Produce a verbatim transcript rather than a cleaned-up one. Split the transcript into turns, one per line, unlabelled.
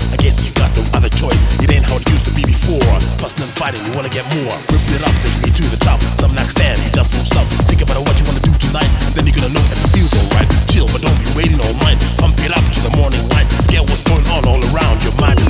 I guess you got no other choice. It ain't how it used to be before. Fussing and fighting, you wanna get more. Rip it up, take me to the top. Some next stand, you just won't stop. Think about what you wanna do tonight, then you're gonna know if it feels alright. Chill, but don't be waiting all night. Pump it up to the morning light. Get what's going on all around. Your mind is